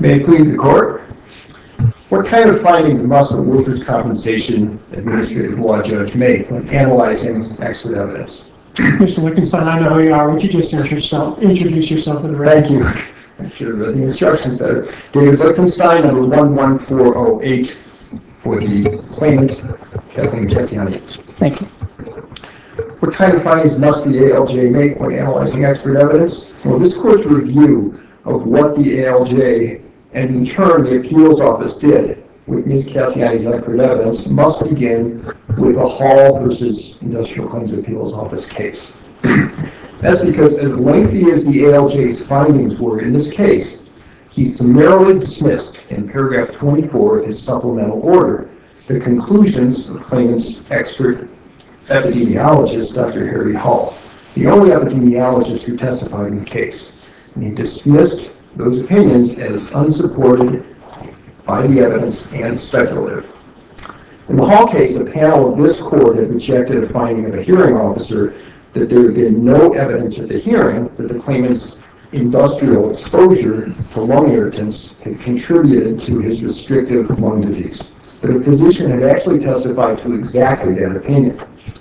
May it please the court. What kind of findings must a workers' compensation administrative law judge make when analyzing expert evidence? Mr. Lichtenstein, I know who you are. Would you just introduce yourself for the record? Thank you. I should have read the instructions better. David Lichtenstein, number 11408, for the claimant, Kathleen Tessiani. Thank you. What kind of findings must the ALJ make when analyzing expert evidence? Well, this court's review of what the ALJ and in turn the appeals office did with Ms. Cassiani's expert evidence must begin with a Hall versus Industrial Claims Appeals Office case. That's because as lengthy as the ALJ's findings were in this case, he summarily dismissed in paragraph 24 of his supplemental order the conclusions of claimant's expert epidemiologist, Dr. Harry Hall, the only epidemiologist who testified in the case. And he dismissed those opinions as unsupported by the evidence and speculative. In the Hall case, a panel of this court had rejected a finding of a hearing officer that there had been no evidence at the hearing that the claimant's industrial exposure to lung irritants had contributed to his restrictive lung disease. But a physician had actually testified to exactly that opinion.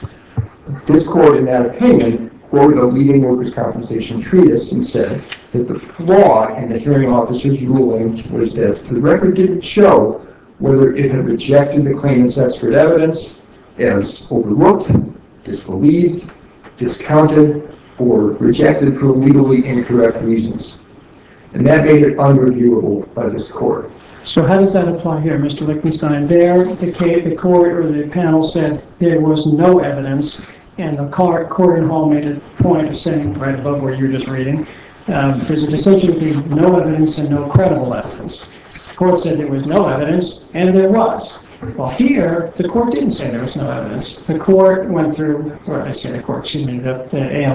This court, in that opinion, quoted a leading workers' compensation treatise and said that the flaw in the hearing officer's ruling was that the record didn't show whether it had rejected the claimant's expert evidence as overlooked, disbelieved, discounted, or rejected for legally incorrect reasons. And that made it unreviewable by this court. So how does that apply here, Mr. Lichtenstein? There, the court or the panel said there was no evidence, and the court in Hall made a point of saying, right above where you're just reading, there's a distinction between no evidence and no credible evidence. The court said there was no evidence, and there was. Well, here, the court didn't say there was no evidence. The court went through, or I say the court, excuse me, the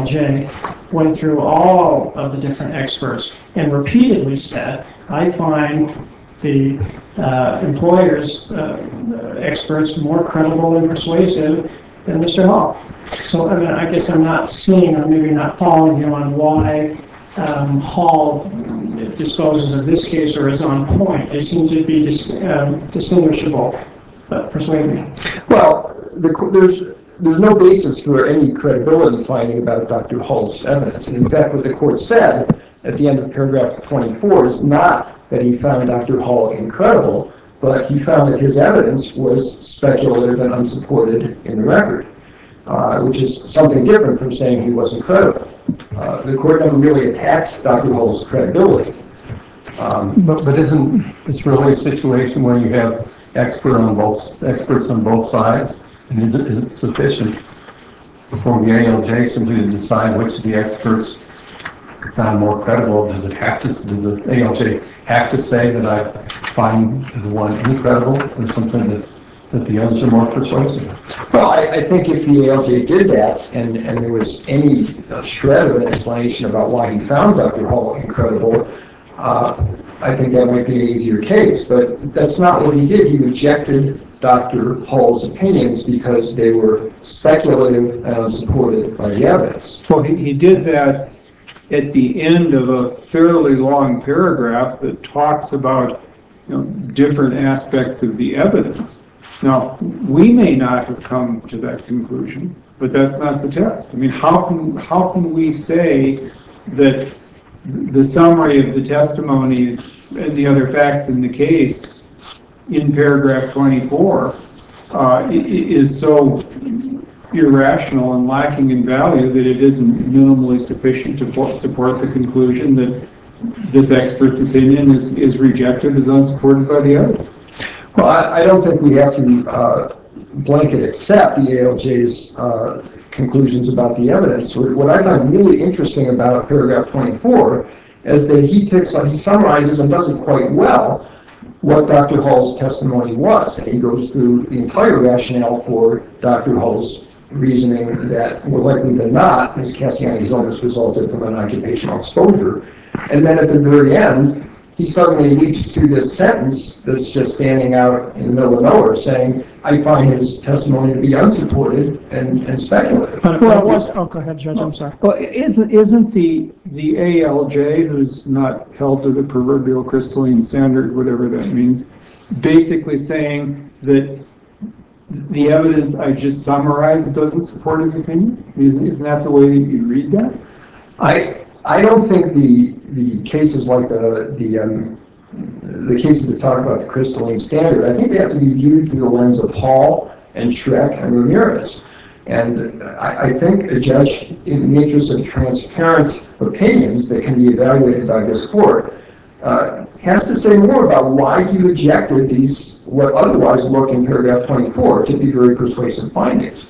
ALJ, went through all of the different experts and repeatedly said, I find the employer's experts more credible and persuasive than Mr. Hall. So, I mean, I guess I'm not seeing, or maybe not following you on why Hall disposes of this case or is on point. They seem to be distinguishable, but persuade me. Well, there's no basis for any credibility finding about Dr. Hall's evidence. And in fact, what the court said at the end of paragraph 24 is not that he found Dr. Hall incredible, but he found that his evidence was speculative and unsupported in the record, which is something different from saying he wasn't credible. The court never really attacked Dr. Hall's credibility. But isn't this really a situation where you have experts on both sides? And is it sufficient for the ALJ simply to decide which of the experts found more credible? Does the ALJ have to say that I find the one incredible or something that the others are more persuasive? Well, I think if the ALJ did that and there was any shred of an explanation about why he found Dr. Hall incredible, I think that might be an easier case. But that's not what he did. He rejected Dr. Hall's opinions because they were speculative and unsupported by the evidence. Well, he did that at the end of a fairly long paragraph that talks about different aspects of the evidence. Now, we may not have come to that conclusion, but that's not the test. I mean, how can we say that the summary of the testimony and the other facts in the case in paragraph 24 is so irrational and lacking in value that it isn't minimally sufficient to support the conclusion that this expert's opinion is rejected as unsupported by the evidence? Well, I don't think we have to blanket accept the ALJ's conclusions about the evidence. What I find really interesting about paragraph 24 is that he summarizes and does it quite well what Dr. Hall's testimony was. And he goes through the entire rationale for Dr. Hall's reasoning that more likely than not, Ms. Cassiani's illness resulted from an occupational exposure. And then at the very end, he suddenly leaps to this sentence that's just standing out in the middle of nowhere saying, I find his testimony to be unsupported and speculative. But it was, oh, go ahead, Judge, I'm sorry. Well, isn't the ALJ, who's not held to the proverbial crystalline standard, whatever that means, basically saying that the evidence I just summarized doesn't support his opinion? Isn't that the way you read that? I don't think the cases like the cases that talk about the crystalline standard, I think they have to be viewed through the lens of Hall and Schreck and Ramirez. And I think a judge, in the interest of transparent opinions that can be evaluated by this court, has to say more about why he rejected these, what otherwise look in paragraph 24 to be very persuasive findings.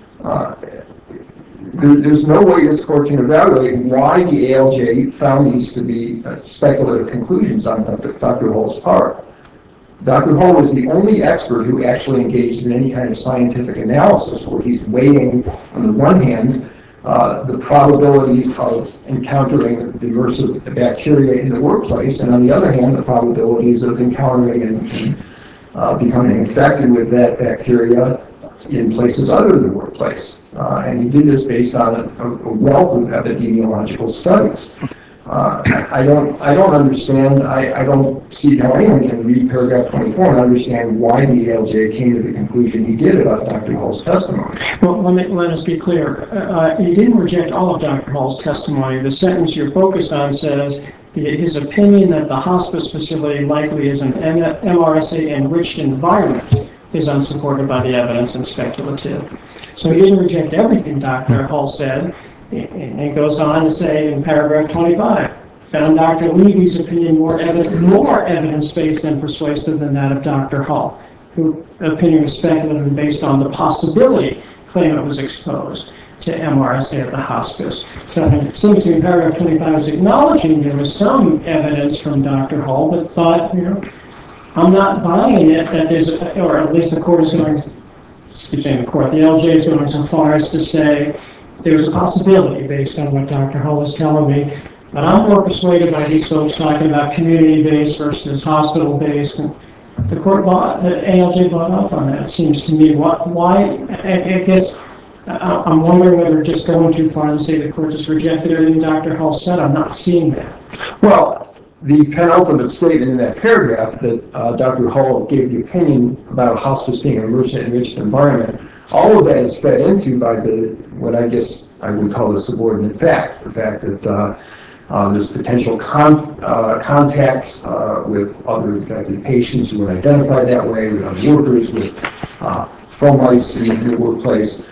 There's no way this court can evaluate why the ALJ found these to be speculative conclusions on Dr. Hall's part. Dr. Hall was the only expert who actually engaged in any kind of scientific analysis where he's weighing, on the one hand, the probabilities of encountering the MRSA bacteria in the workplace, and on the other hand, the probabilities of encountering and becoming infected with that bacteria in places other than the workplace. And he did this based on a wealth of epidemiological studies. I don't understand, I don't see how anyone can read paragraph 24 and understand why the ALJ came to the conclusion he did about Dr. Hall's testimony. Well, let us be clear. He didn't reject all of Dr. Hall's testimony. The sentence you're focused on says his opinion that the hospice facility likely is an MRSA-enriched environment is unsupported by the evidence and speculative. So he didn't reject everything Dr. Hall said. And it goes on to say in paragraph 25, found Dr. Levy's opinion more evidence-based and persuasive than that of Dr. Hall, whose opinion was speculative and based on the possibility claimant was exposed to MRSA at the hospice. So it seems to me paragraph 25 is acknowledging there was some evidence from Dr. Hall, but thought, I'm not buying it that there's, or at least the court is going, the ALJ is going so far as to say there's a possibility based on what Dr. Hall is telling me, but I'm more persuaded by these folks talking about community-based versus hospital-based, and the ALJ bought off on that, it seems to me. Why, I guess, I'm wondering whether just going too far to say the court just rejected everything Dr. Hall said. I'm not seeing that. Well, the penultimate statement in that paragraph that Dr. Hall gave the opinion about a hospice being an MRSA-enriched environment, all of that is fed into by what I guess I would call the subordinate facts, the fact that there's potential contact with other infected patients who are identified that way, with other workers, with fomites in the workplace.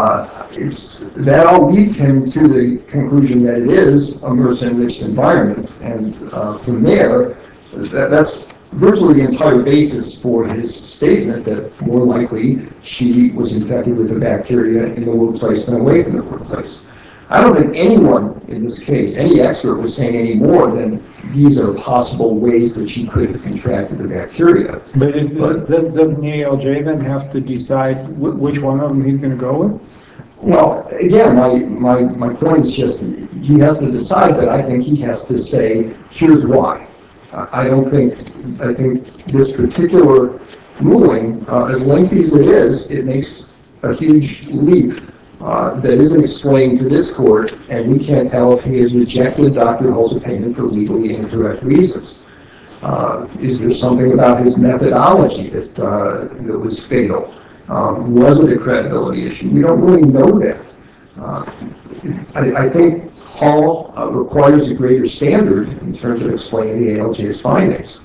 That all leads him to the conclusion that it is a MRSA-enriched environment, and from there, that's virtually the entire basis for his statement that more likely she was infected with the bacteria in the workplace than away from the workplace. I don't think anyone in this case, any expert, was saying any more than these are possible ways that she could have contracted the bacteria. But doesn't the ALJ then have to decide which one of them he's going to go with? Well, again, my point is just he has to decide, but I think he has to say, here's why. I think this particular ruling, as lengthy as it is, it makes a huge leap that isn't explained to this court, and we can't tell if he has rejected Dr. Hall's opinion for legally incorrect reasons. Is there something about his methodology that was fatal? Was it a credibility issue? We don't really know that. I think Hall requires a greater standard in terms of explaining the ALJ's findings.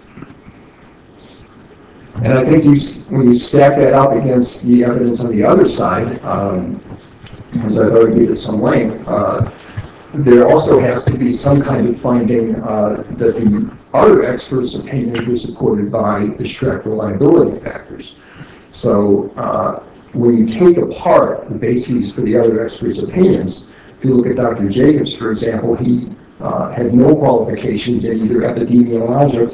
And I think when you stack that up against the evidence on the other side, as I've argued at some length, there also has to be some kind of finding that the other experts' opinions were supported by the Schreck reliability factors. So when you take apart the bases for the other experts' opinions, if you look at Dr. Jacobs, for example, he had no qualifications in either epidemiology,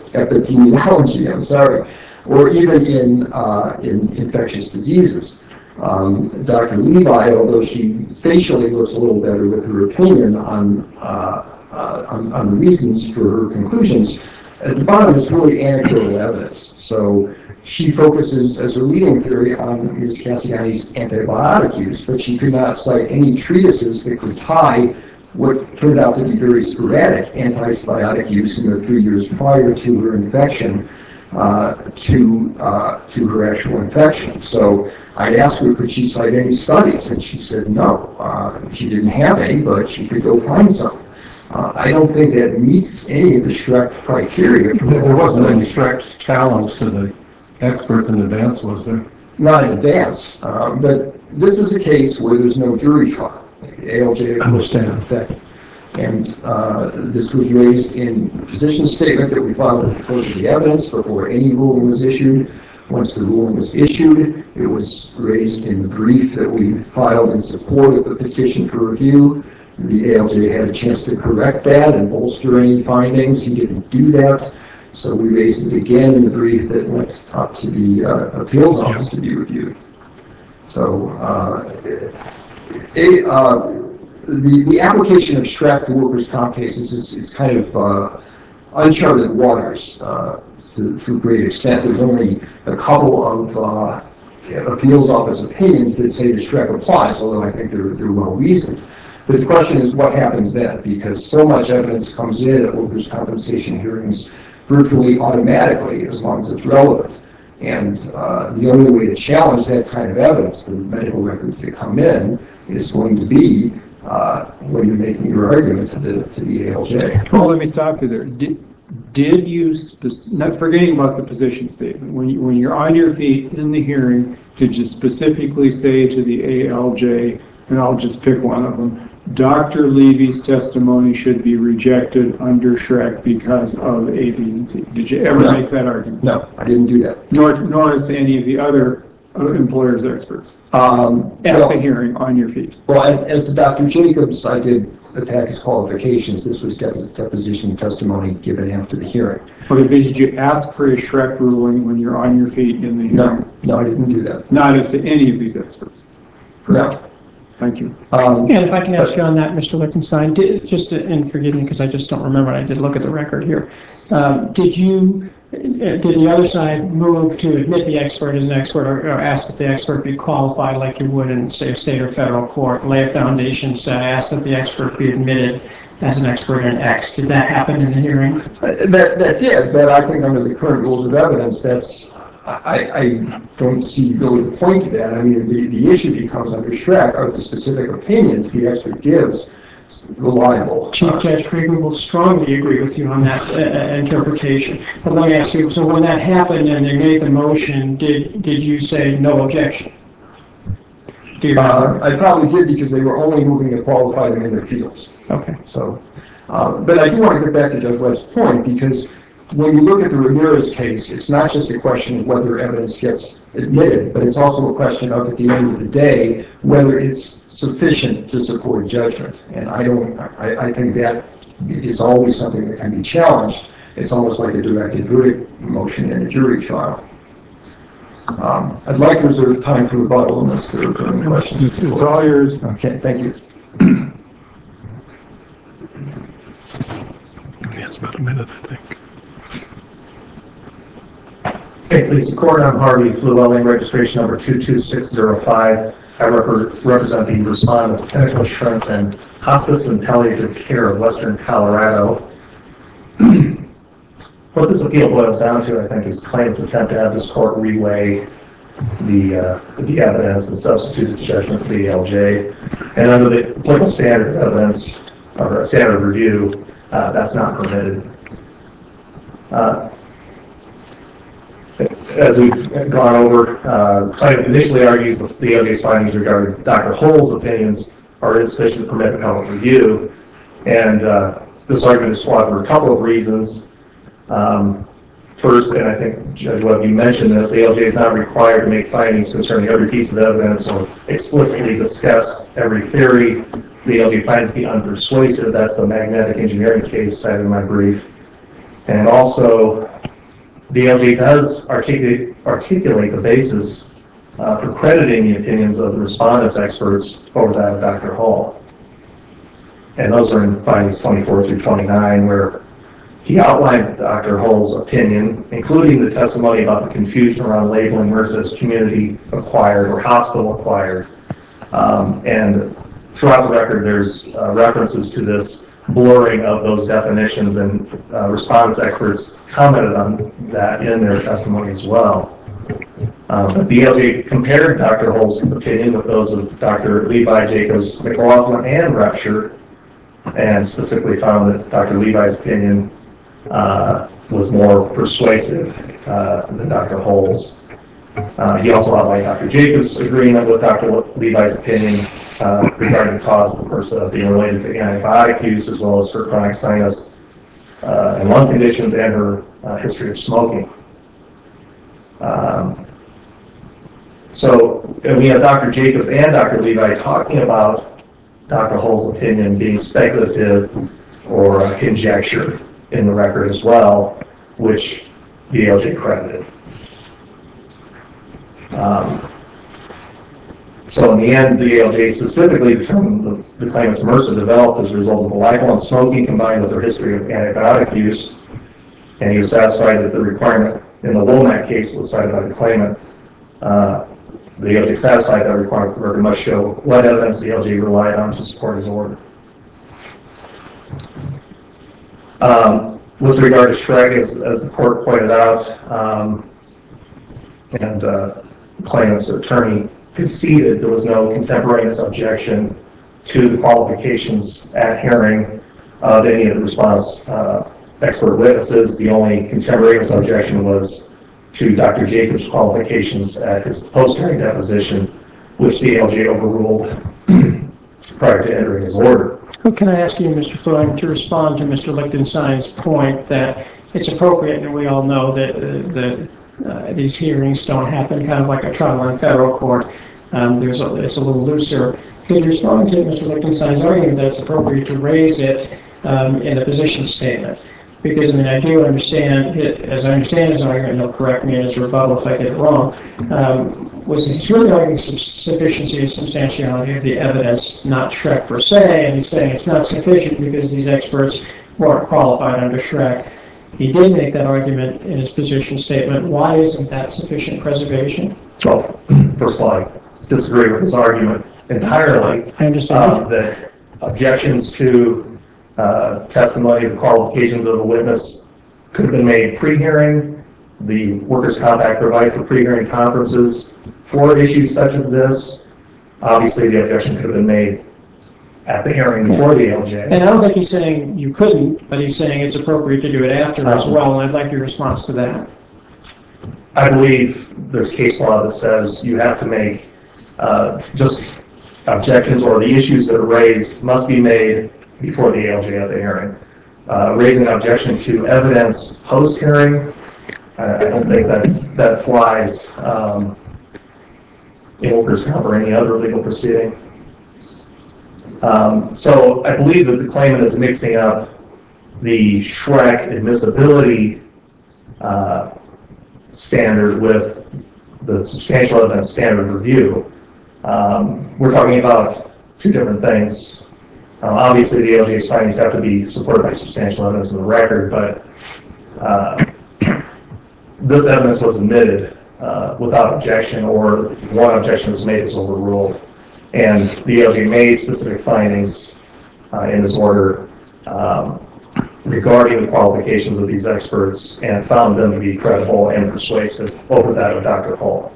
or even in infectious diseases. Dr. Levi, although she facially looks a little better with her opinion on the reasons for her conclusions, at the bottom is really anecdotal evidence. So she focuses as her leading theory on Ms. Cassiani's antibiotic use, but she could not cite any treatises that could tie what turned out to be very sporadic antibiotic use in the 3 years prior to her infection to her actual infection. So I asked her, could she cite any studies? And she said no. She didn't have any, but she could go find some. I don't think that meets any of the Schreck criteria. There wasn't any Schreck challenge to the experts in advance, was there? Not in advance, but this is a case where there's no jury trial. ALJ, of course, in effect. And this was raised in the position statement that we filed at the close of the evidence before any ruling was issued. Once the ruling was issued, it was raised in the brief that we filed in support of the petition for review. The ALJ had a chance to correct that and bolster any findings. He didn't do that. So we raised it again in the brief that went up to the appeals office to be reviewed. So the application of Schreck to workers' comp cases is kind of uncharted waters to a great extent. There's only a couple of appeals office opinions that say that Schreck applies, although I think they're well reasoned. But the question is what happens then, because so much evidence comes in at workers' compensation hearings virtually automatically as long as it's relevant. And the only way to challenge that kind of evidence, the medical records that come in, is going to be when you're making your argument to the ALJ. Well, let me stop you there. Did you, not forgetting about the position statement, when you're on your feet in the hearing, did you specifically say to the ALJ, and I'll just pick one of them, Dr. Levy's testimony should be rejected under Schreck because of A, B, and C? Did you ever make that argument? No, I didn't do that. Nor as to any of the other employers' experts at the hearing on your feet? Well, as to Dr. Jacobs, I did attack his qualifications. This was deposition testimony given after the hearing. Okay, did you ask for a Schreck ruling when you're on your feet in the hearing? No, I didn't do that. Not as to any of these experts? No. Thank you. And if I can ask you on that, Mr. Lichtenstein, and forgive me because I just don't remember, I did look at the record here. Did the other side move to admit the expert as an expert or ask that the expert be qualified like you would in, say, a state or federal court? Lay a foundation said, ask that the expert be admitted as an expert in X. Did that happen in the hearing? That did, but I think under the current rules of evidence, I don't see really the point to that. I mean, the issue becomes under Schreck are the specific opinions the expert gives reliable. Chief Judge Krieger will strongly agree with you on that interpretation. But let me ask you, so when that happened and they made the motion, did you say no objection? Do you remember? I probably did because they were only moving to qualify them in their fields. Okay. So, but I do want to get back to Judge Webb's point because when you look at the Ramirez case, it's not just a question of whether evidence gets admitted, but it's also a question of, at the end of the day, whether it's sufficient to support judgment. And I think that is always something that can be challenged. It's almost like a directed verdict motion in a jury trial. I'd like to reserve time for rebuttal unless there are any questions. It's all yours. Okay, thank you. It's about a minute, I think. Okay, please support. I'm Harvey Llewellyn, registration number 22605. I represent the respondents, Pinnacle Insurance and Hospice and Palliative Care of Western Colorado. What this appeal boils down to, I think, is claimant's attempt to have this court reweigh the evidence and substitute its judgment for the ALJ. And under the applicable standard of evidence, or standard of review, that's not permitted. As we've gone over, claimant initially argues that the ALJ's findings regarding Dr. Hull's opinions are insufficient to permit appellate review. And this argument is flawed for a couple of reasons. First, and I think Judge Webb, you mentioned this, the ALJ is not required to make findings concerning every piece of evidence or explicitly discuss every theory. The ALJ finds to be unpersuasive. That's the magnetic engineering case cited in my brief. And also, the ALJ does articulate the basis for crediting the opinions of the respondents' experts over that of Dr. Hull. And those are in findings 24 through 29, where He outlines Dr. Hull's opinion, including the testimony about the confusion around labeling MERS as community-acquired or hospital-acquired. And throughout the record, there's references to this blurring of those definitions, and respondents experts commented on that in their testimony as well. But the ALJ compared Dr. Hull's opinion with those of Dr. Levi, Jacobs, McLaughlin, and Repsher, and specifically found that Dr. Levi's opinion was more persuasive than Dr. Hull's. He also outlined Dr. Jacobs' agreement with Dr. Levi's opinion regarding the cause of MRSA being related to antibiotic use, as well as her chronic sinus and lung conditions and her history of smoking. So we have Dr. Jacobs and Dr. Levi talking about Dr. Hull's opinion being speculative or conjecture in the record as well, which the ALJ credited. So in the end, the ALJ specifically determined the claimant's MRSA developed as a result of a lifelong smoking combined with her history of antibiotic use, and he was satisfied that the requirement in the Womack case was cited by the claimant. The ALJ satisfied that requirement. The record must show what evidence the ALJ relied on to support his order. With regard to Schreck, as the court pointed out, and the claimant's attorney conceded, there was no contemporaneous objection to the qualifications at hearing of any of the response expert witnesses. The only contemporaneous objection was to Dr. Jacobs' qualifications at his post-hearing deposition, which the ALJ overruled prior to entering his order. Can I ask you, Mr. Floyd, to respond to Mr. Lichtenstein's point that it's appropriate, and we all know that these hearings don't happen kind of like a trial in federal court. It's a little looser. Can you respond to Mr. Lichtenstein's argument that it's appropriate to raise it in a position statement? Because, I mean, I do understand, as I understand his argument, and he'll correct me in his rebuttal if I get it wrong, he's really arguing sufficiency and substantiality of the evidence, not Schreck per se, and he's saying it's not sufficient because these experts weren't qualified under Schreck. He did make that argument in his position statement. Why isn't that sufficient preservation? Well, first of all, I disagree with his argument entirely. I understand. That objections to testimony, the qualifications of a witness could have been made pre-hearing. The Workers' Comp Act provides for pre-hearing conferences for issues such as this. Obviously, the objection could have been made at the hearing before the ALJ. And I don't think he's saying you couldn't, but he's saying it's appropriate to do it after as well, and I'd like your response to that. I believe there's case law that says you have to make just objections, or the issues that are raised must be made before the ALJ at the hearing. Raising an objection to evidence post-hearing, I don't think that flies in Workers' Comp or any other legal proceeding. So I believe that the claimant is mixing up the Schreck admissibility standard with the substantial evidence standard review. We're talking about two different things. Obviously, the ALJ's findings have to be supported by substantial evidence in the record, but this evidence was admitted without objection, or one objection was made as overruled. And the ALJ made specific findings in his order regarding the qualifications of these experts and found them to be credible and persuasive over that of Dr. Hull.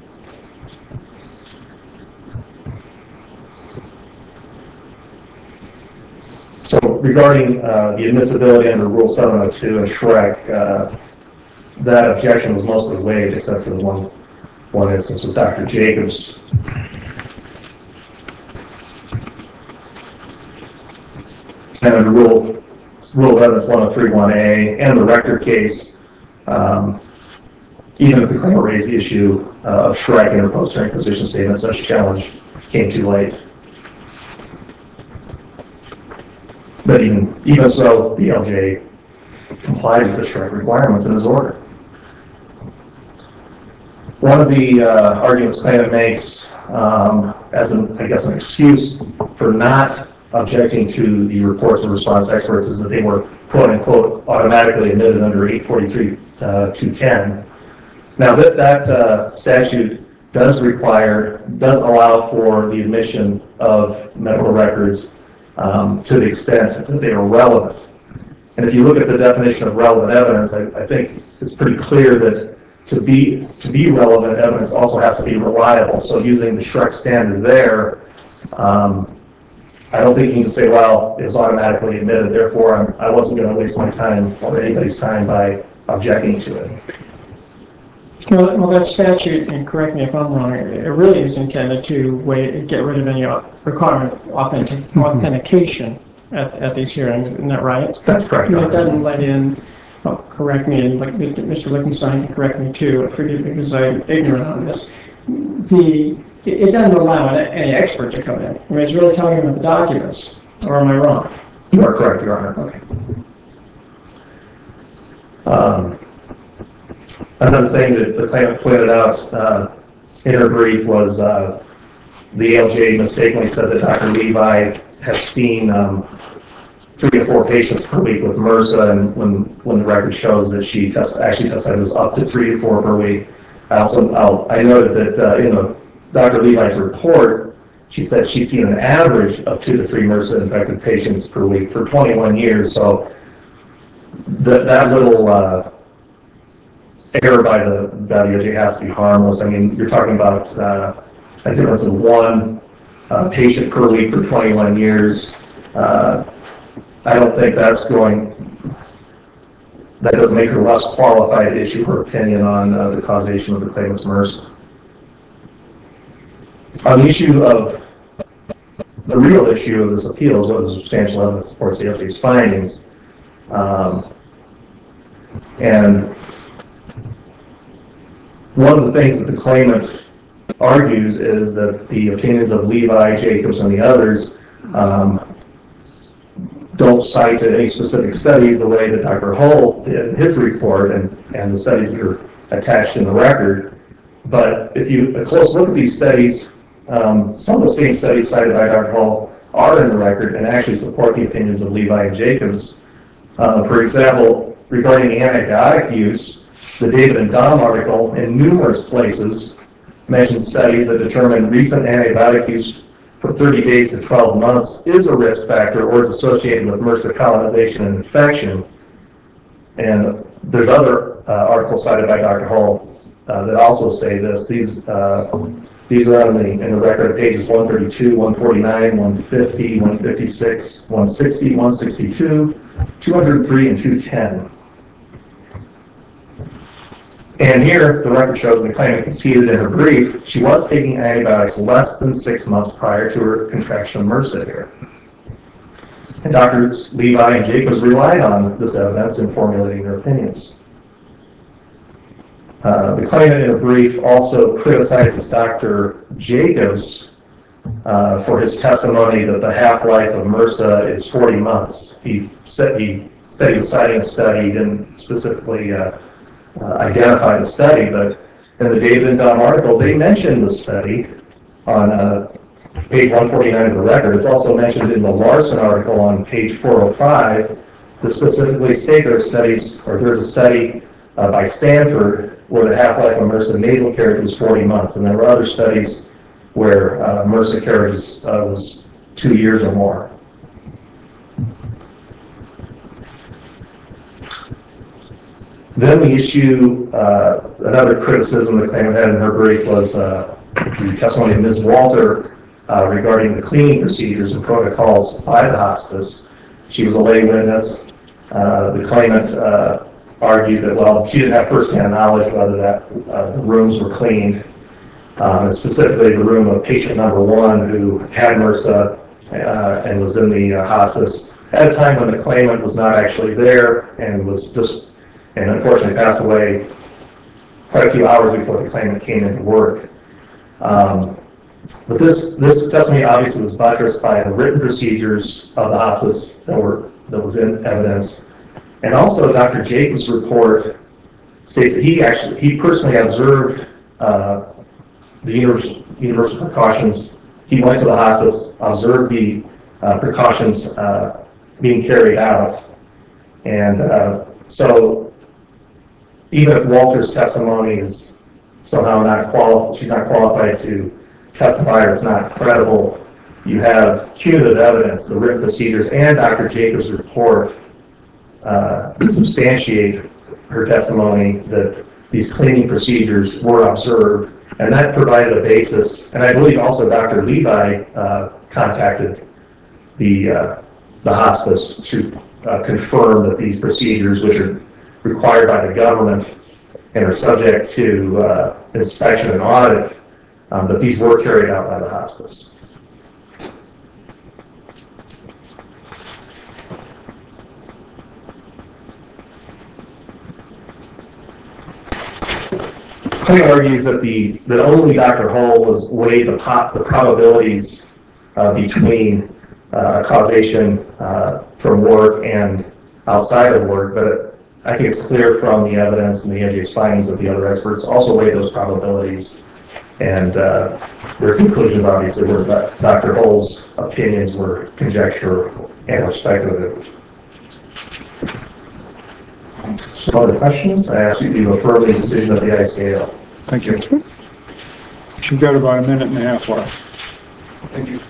So regarding the admissibility under Rule 702 and Schreck, that objection was mostly waived except for the one instance with Dr. Jacobs. And under Rule of Evidence 1031A and the Rector case, even if the claimant raised the issue of Schreck in her post-hearing position statement, such challenge came too late. But even so, the ALJ complied with the Schreck requirements in his order. One of the arguments claimant makes as an excuse for not objecting to the reports of response experts is that they were quote unquote automatically admitted under 843-210. Now that statute does allow for the admission of medical records to the extent that they are relevant. And if you look at the definition of relevant evidence, I think it's pretty clear that to be relevant evidence also has to be reliable. So using the Shrek standard there, I don't think you can say, well, it was automatically admitted, therefore I wasn't going to waste my time or anybody's time by objecting to it. Well, that statute, and correct me if I'm wrong, it really is intended to get rid of any requirement of authentication at these hearings, isn't that right? That's correct. It doesn't let in, correct me, and Mr. Lichtenstein can correct me too, forgive me because I'm ignorant on this. It doesn't allow any expert to come in. I mean, it's really talking about the documents, or am I wrong? You are correct, Your Honor. Okay. Another thing that the claimant pointed out in her brief was the ALJ mistakenly said that Dr. Levi has seen 3 to 4 patients per week with MRSA, and when the record shows that she actually testified it was up to 3 to 4 per week. I noted that in Dr. Levi's report, she said she'd seen an average of 2 to 3 MRSA infected patients per week for 21 years. So that little error by the ALJ has to be harmless. I mean, you're talking about a difference of 1 patient per week for 21 years. I don't think that doesn't make her less qualified to issue her opinion on the causation of the claimant's MRSA. On the issue of the real issue of this appeal is whether substantial evidence supports the ALJ's findings. And one of the things that the claimant argues is that the opinions of Levi, Jacobs, and the others don't cite any specific studies the way that Dr. Hull did in his report and the studies that are attached in the record. But if you a close look at these studies, some of the same studies cited by Dr. Hull are in the record and actually support the opinions of Levi and Jacobs. For example, regarding antibiotic use, the David and Dom article in numerous places mentions studies that determine recent antibiotic use for 30 days to 12 months is a risk factor or is associated with MRSA colonization and infection. And there's other articles cited by Dr. Hull that also say this. These are in the record at pages 132, 149, 150, 156, 160, 162, 203, and 210. And here, the record shows the claimant conceded in her brief she was taking antibiotics less than 6 months prior to her contraction of MRSA here. And Drs. Levi and Jacobs relied on this evidence in formulating their opinions. The claimant in her brief also criticizes Dr. Jacobs for his testimony that the half-life of MRSA is 40 months. He said he was citing a study, he didn't specifically identify the study, but in the David and Dom article, they mentioned the study on page 149 of the record. It's also mentioned in the Larson article on page 405 that specifically say there's a study by Sanford where the half-life of MRSA nasal carriage was 40 months, and there were other studies where MRSA carriage was 2 years or more. Then the issue, another criticism the claimant had in her brief was the testimony of Ms. Walter regarding the cleaning procedures and protocols by the hospice. She was a lay witness. The claimant argued that, well, she didn't have first-hand knowledge whether the rooms were cleaned, and specifically the room of patient number 1 who had MRSA and was in the hospice at a time when the claimant was not actually there and unfortunately passed away quite a few hours before the claimant came into work. But this testimony obviously was buttressed by the written procedures of the hospice that was in evidence. And also Dr. Jacobs' report states that he personally observed the universal precautions. He went to the hospice, observed the precautions being carried out. And so even if Walter's testimony is somehow not qualified, she's not qualified to testify or it's not credible, you have cumulative evidence, the written procedures and Dr. Jacobs' report substantiate her testimony that these cleaning procedures were observed, and that provided a basis. And I believe also Dr. Levi contacted the hospice to confirm that these procedures, which are required by the government and are subject to inspection and audit, that these were carried out by the hospice. Plaintiff argues that only Dr. Hull was weighed the probabilities between causation from work and outside of work, but I think it's clear from the evidence and the ALJ's findings that the other experts also weighed those probabilities, and their conclusions obviously were that Dr. Hull's opinions were conjecture and were speculative. Some other questions? I ask you to affirm the decision of the ICAO. Thank you. You've got about a minute and a half left. Thank you.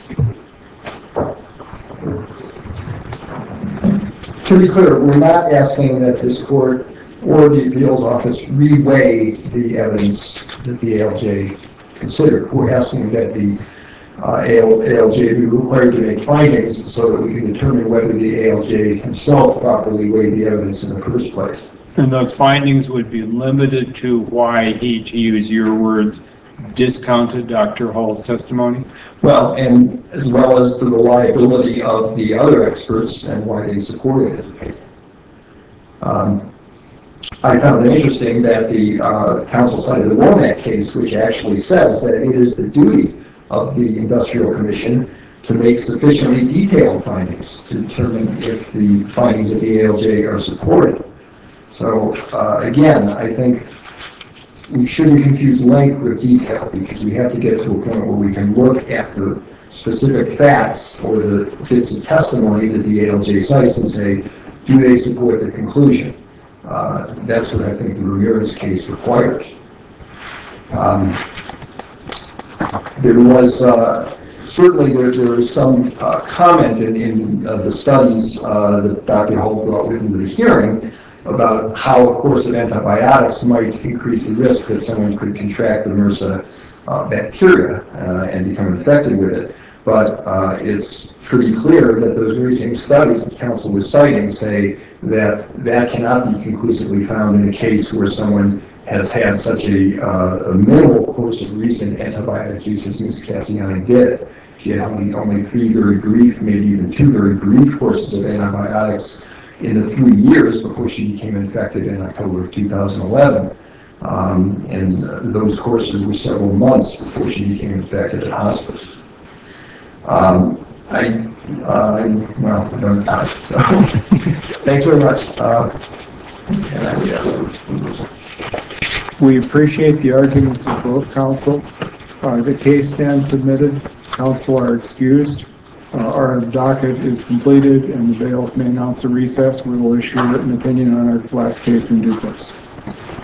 To be clear, we're not asking that this court or the appeals office reweigh the evidence that the ALJ considered. We're asking that the ALJ be required to make findings so that we can determine whether the ALJ himself properly weighed the evidence in the first place. And those findings would be limited to why he, to use your words, discounted Dr. Hull's testimony? Well, and as well as the reliability of the other experts and why they supported it. I found it interesting that the council cited the Womack case, which actually says that it is the duty of the Industrial Commission to make sufficiently detailed findings to determine if the findings of the ALJ are supported. So again, I think we shouldn't confuse length with detail, because we have to get to a point where we can look at the specific facts or the bits of testimony that the ALJ cites and say, do they support the conclusion? That's what I think the Ramirez case requires. There was certainly there is some comment in the studies that Dr. Hull brought with him to the hearing about how a course of antibiotics might increase the risk that someone could contract the MRSA bacteria and become infected with it. But it's pretty clear that those very same studies that counsel was citing say that that cannot be conclusively found in a case where someone has had such a minimal course of recent antibiotic use as Ms. Cassiani did. She had only 3 very brief, maybe even 2 very brief courses of antibiotics in the 3 years before she became infected in October of 2011. And those courses were several months before she became infected at hospice. Well, I'm done with that. So, thanks very much. We appreciate the arguments of both counsel. The case stands submitted. Counsel are excused. Our docket is completed, and the bailiff may announce a recess. We will issue a written opinion on our last case in due course.